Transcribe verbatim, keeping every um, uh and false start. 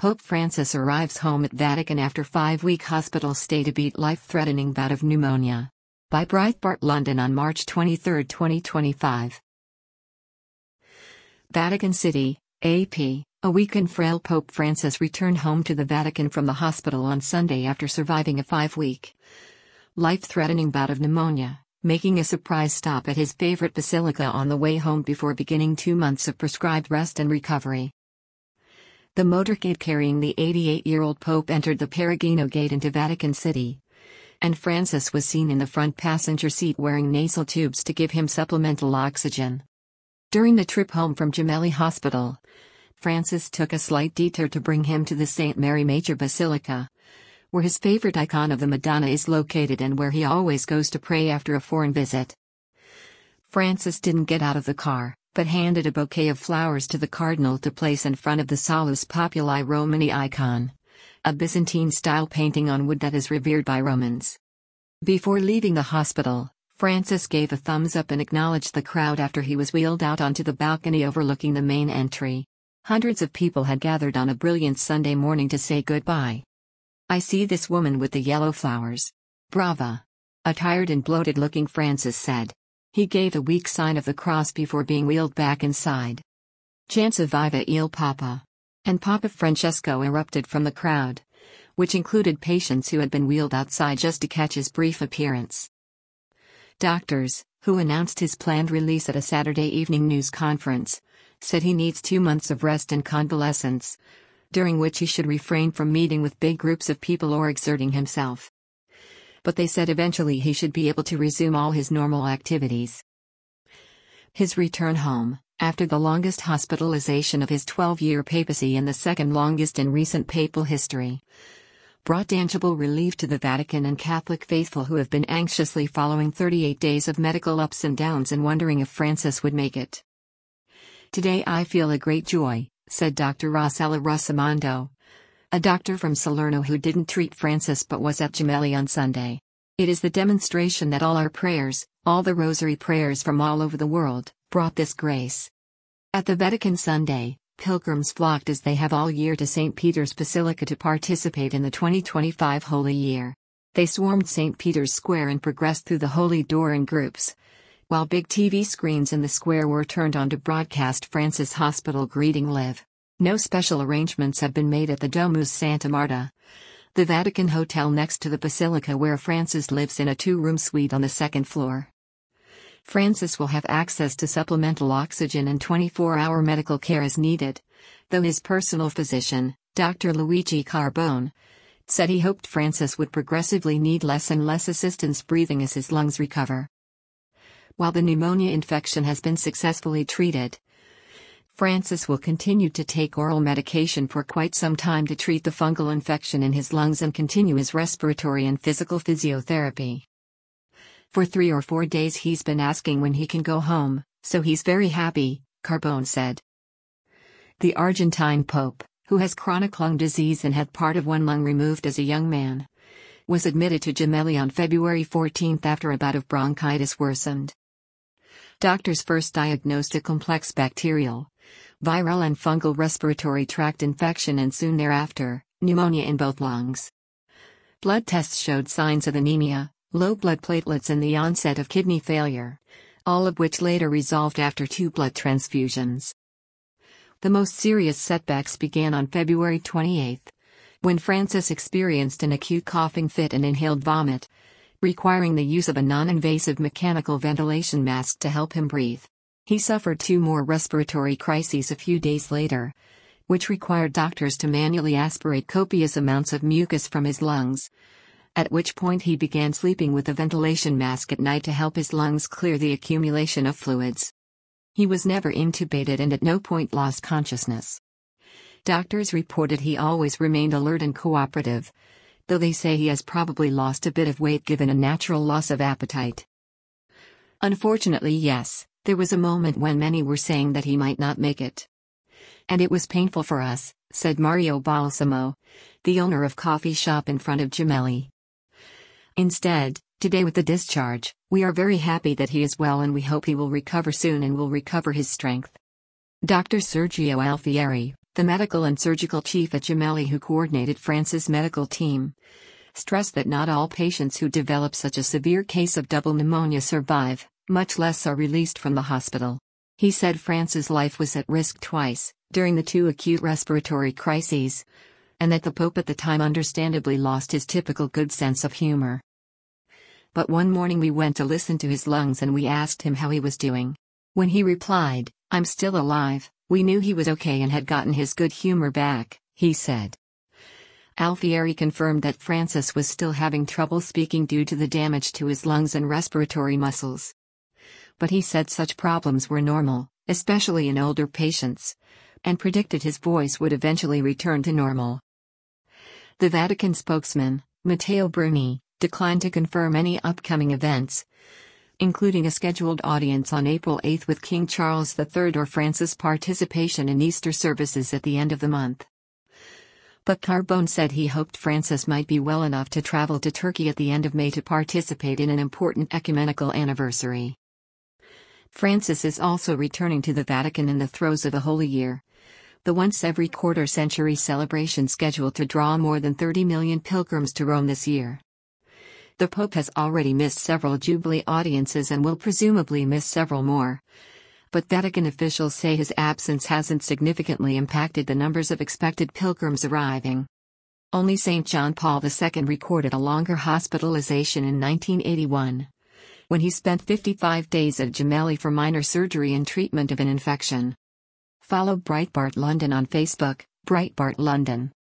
Pope Francis arrives home at Vatican after five-week hospital stay to beat life-threatening bout of pneumonia. By Breitbart London on March twenty-third, twenty twenty-five. Vatican City, A P. A weak and frail Pope Francis returned home to the Vatican from the hospital on Sunday after surviving a five-week, life-threatening bout of pneumonia, making a surprise stop at his favorite basilica on the way home before beginning two months of prescribed rest and recovery. The motorcade carrying the eighty-eight-year-old Pope entered the Perugino Gate into Vatican City, and Francis was seen in the front passenger seat wearing nasal tubes to give him supplemental oxygen. During the trip home from Gemelli Hospital, Francis took a slight detour to bring him to the Saint Mary Major Basilica, where his favorite icon of the Madonna is located and where he always goes to pray after a foreign visit. Francis didn't get out of the car, but handed a bouquet of flowers to the Cardinal to place in front of the Salus Populi Romani icon, a Byzantine-style painting on wood that is revered by Romans. Before leaving the hospital, Francis gave a thumbs up and acknowledged the crowd after he was wheeled out onto the balcony overlooking the main entry. Hundreds of people had gathered on a brilliant Sunday morning to say goodbye. "I see this woman with the yellow flowers. Brava!" a tired and bloated-looking Francis said. He gave a weak sign of the cross before being wheeled back inside. Chants of Viva il Papa and Papa Francesco erupted from the crowd, which included patients who had been wheeled outside just to catch his brief appearance. Doctors, who announced his planned release at a Saturday evening news conference, said he needs two months of rest and convalescence, during which he should refrain from meeting with big groups of people or exerting himself. But they said eventually he should be able to resume all his normal activities. His return home, after the longest hospitalization of his twelve-year papacy and the second longest in recent papal history, brought tangible relief to the Vatican and Catholic faithful who have been anxiously following thirty-eight days of medical ups and downs and wondering if Francis would make it. "Today I feel a great joy," said Doctor Rossella Rossimondo, a doctor from Salerno who didn't treat Francis but was at Gemelli on Sunday. "It is the demonstration that all our prayers, all the rosary prayers from all over the world, brought this grace." At the Vatican Sunday, pilgrims flocked as they have all year to Saint Peter's Basilica to participate in the twenty twenty-five Holy Year. They swarmed Saint Peter's Square and progressed through the Holy Door in groups, while big T V screens in the square were turned on to broadcast Francis Hospital greeting live. No special arrangements have been made at the Domus Santa Marta, the Vatican hotel next to the Basilica where Francis lives in a two-room suite on the second floor. Francis will have access to supplemental oxygen and twenty-four hour medical care as needed, though his personal physician, Doctor Luigi Carbone, said he hoped Francis would progressively need less and less assistance breathing as his lungs recover. While the pneumonia infection has been successfully treated, Francis will continue to take oral medication for quite some time to treat the fungal infection in his lungs and continue his respiratory and physical physiotherapy. For three or four days he's been asking when he can go home, so he's very happy, Carbone said. The Argentine Pope, who has chronic lung disease and had part of one lung removed as a young man, was admitted to Gemelli on February fourteenth after a bout of bronchitis worsened. Doctors first diagnosed a complex bacterial, viral and fungal respiratory tract infection and soon thereafter, pneumonia in both lungs. Blood tests showed signs of anemia, low blood platelets and the onset of kidney failure, all of which later resolved after two blood transfusions. The most serious setbacks began on February twenty-eighth, when Francis experienced an acute coughing fit and inhaled vomit, requiring the use of a non-invasive mechanical ventilation mask to help him breathe. He suffered two more respiratory crises a few days later, which required doctors to manually aspirate copious amounts of mucus from his lungs, at which point he began sleeping with a ventilation mask at night to help his lungs clear the accumulation of fluids. He was never intubated and at no point lost consciousness. Doctors reported he always remained alert and cooperative, though they say he has probably lost a bit of weight given a natural loss of appetite. Unfortunately, yes, there was a moment when many were saying that he might not make it. And it was painful for us, said Mario Balsamo, the owner of coffee shop in front of Gemelli. Instead, today with the discharge, we are very happy that he is well and we hope he will recover soon and will recover his strength. Doctor Sergio Alfieri, The medical and surgical chief at Gemelli, who coordinated France's medical team, stressed that not all patients who develop such a severe case of double pneumonia survive, much less are released from the hospital. He said France's life was at risk twice, during the two acute respiratory crises, and that the Pope at the time understandably lost his typical good sense of humor. But one morning we went to listen to his lungs and we asked him how he was doing. When he replied, "I'm still alive," we knew he was okay and had gotten his good humor back, he said. Alfieri confirmed that Francis was still having trouble speaking due to the damage to his lungs and respiratory muscles. But he said such problems were normal, especially in older patients, and predicted his voice would eventually return to normal. The Vatican spokesman, Matteo Bruni, declined to confirm any upcoming events, including a scheduled audience on April eighth with King Charles the Third or Francis' participation in Easter services at the end of the month. But Carbone said he hoped Francis might be well enough to travel to Turkey at the end of May to participate in an important ecumenical anniversary. Francis is also returning to the Vatican in the throes of the Holy Year, the once-every-quarter-century celebration scheduled to draw more than thirty million pilgrims to Rome this year. The Pope has already missed several Jubilee audiences and will presumably miss several more, but Vatican officials say his absence hasn't significantly impacted the numbers of expected pilgrims arriving. Only Saint John Paul the Second recorded a longer hospitalization in nineteen eighty-one, when he spent fifty-five days at Gemelli for minor surgery and treatment of an infection. Follow Breitbart London on Facebook, Breitbart London.